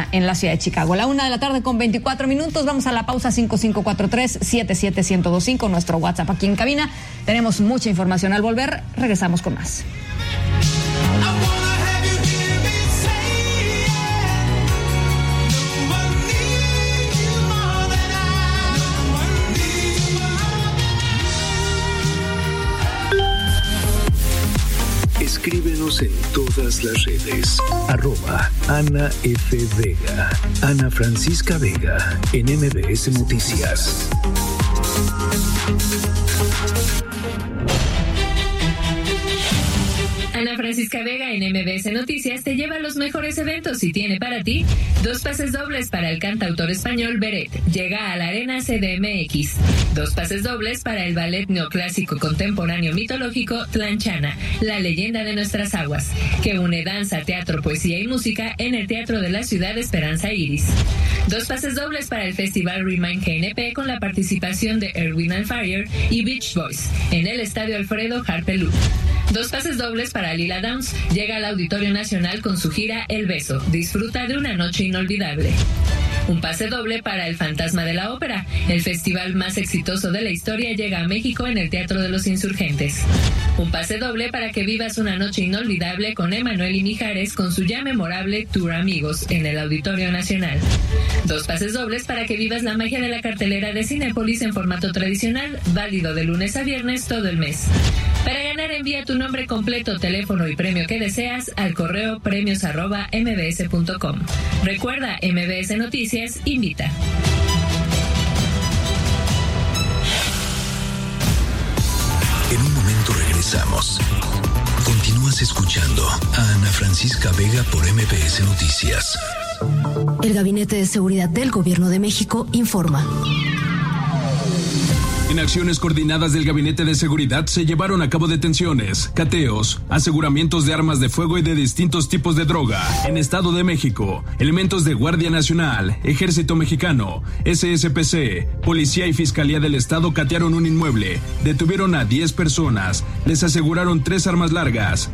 en la ciudad de Chicago. 1:00 con 24 minutos. Vamos a la pausa. 5543-77125, nuestro WhatsApp aquí en cabina. Tenemos mucha información al volver. Regresamos con más. Escríbenos en todas las redes. @Ana F. Vega. Ana Francisca Vega en MBS Noticias. Ana Francisca Vega en MBS Noticias te lleva a los mejores eventos y tiene para ti 2 pases dobles para el cantautor español Beret. Llega a la Arena CDMX. 2 pases dobles para el ballet neoclásico contemporáneo mitológico Tlanchana, la leyenda de nuestras aguas, que une danza, teatro, poesía y música en el Teatro de la Ciudad Esperanza Iris. 2 pases dobles para el Festival Remind GNP con la participación de Erwin and Fire y Beach Boys en el Estadio Alfredo Harpelú. 2 pases dobles para Lila Downs. Llega al Auditorio Nacional con su gira El Beso. Disfruta de una noche inolvidable. Un pase doble para El Fantasma de la Ópera. El festival más exitoso de la historia llega a México en el Teatro de los Insurgentes. Un pase doble para que vivas una noche inolvidable con Emanuel y Mijares con su ya memorable Tour Amigos en el Auditorio Nacional. 2 pases dobles para que vivas la magia de la cartelera de Cinépolis en formato tradicional, válido de lunes a viernes todo el mes. Para ganar, envía tu nombre completo, teléfono y premio que deseas al correo premios@mbs.com. Recuerda, MBS Noticias invita. En un momento regresamos. Continúas escuchando a Ana Francisca Vega por MBS Noticias. El Gabinete de Seguridad del Gobierno de México informa. En acciones coordinadas del Gabinete de Seguridad se llevaron a cabo detenciones, cateos, aseguramientos de armas de fuego y de distintos tipos de droga. En Estado de México, elementos de Guardia Nacional, Ejército Mexicano, SSPC, Policía y Fiscalía del Estado catearon un inmueble, detuvieron a 10 personas, les aseguraron 3 armas largas,